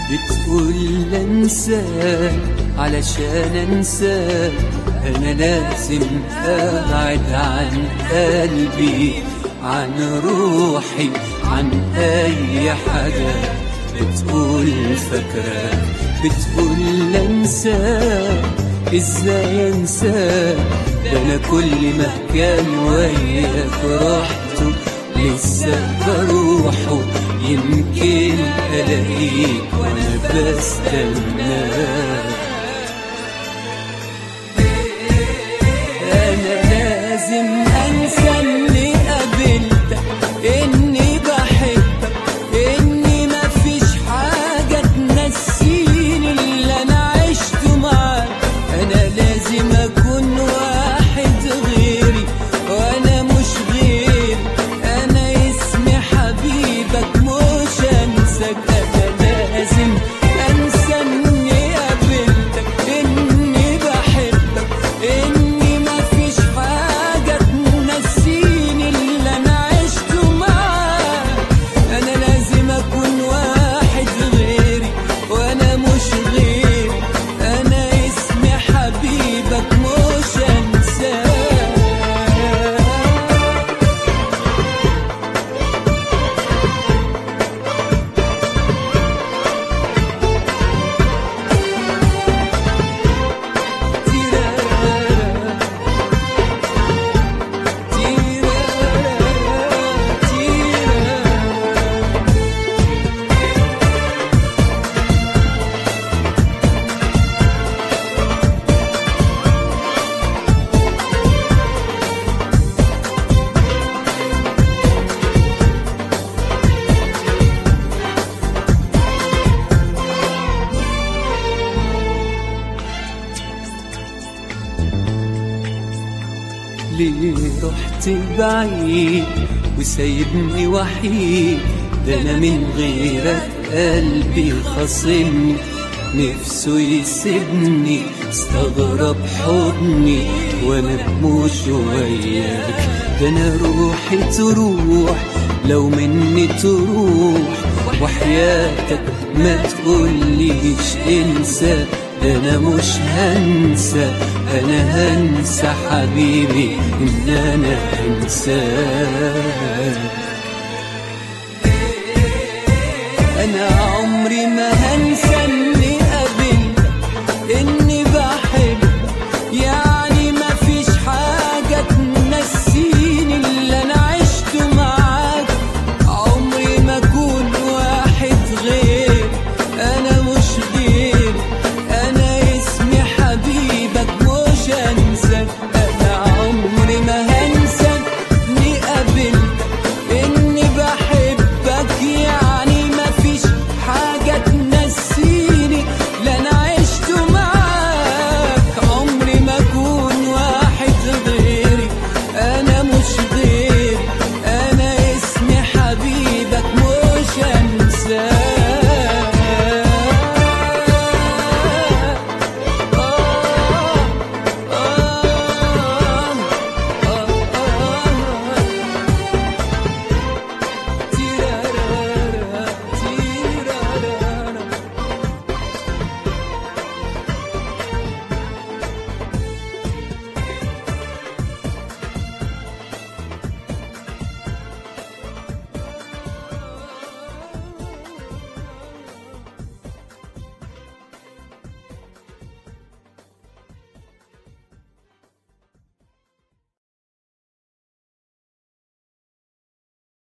بتقول انساك علشان انساك، انا لازم ابعد عن قلبي، عن روحي، عن اي حاجة. بتقول فاكراك، بتقول انساك، ازاي انساك؟ ده انا كل ما كان وياك رحته لسه بروحه، يمكن الاقيك وانا بستناك. انا لازم انسى اني قابلتك، اني بحبك، اني مفيش حاجة تنسيني اللي انا عشته معاك. انا لازم اكون واحد غيري وانا مش غيري، انا اسمي حبيبك مش انساك. انا لازم انسى اني قابلتك، اني بحبك، اني مفيش حاجة تنسيني اللي انا عشته معاك. انا لازم اكون واحد غيري وانا مش غيري، انا اسمي حبيبك مش انساك. ليه رحت بعيد وسايبني وحيد؟ ده انا من غيرك قلبي خاصمني، نفسه يسيبني، استغرب حضني وانا مش وياك. ده انا روحي تروح لو مني تروح، وحياتك ما تقوليش انسى. ده انا مش هنسى، انا هنسى حبيبي ان انا انساك. انا عمري ما هنسى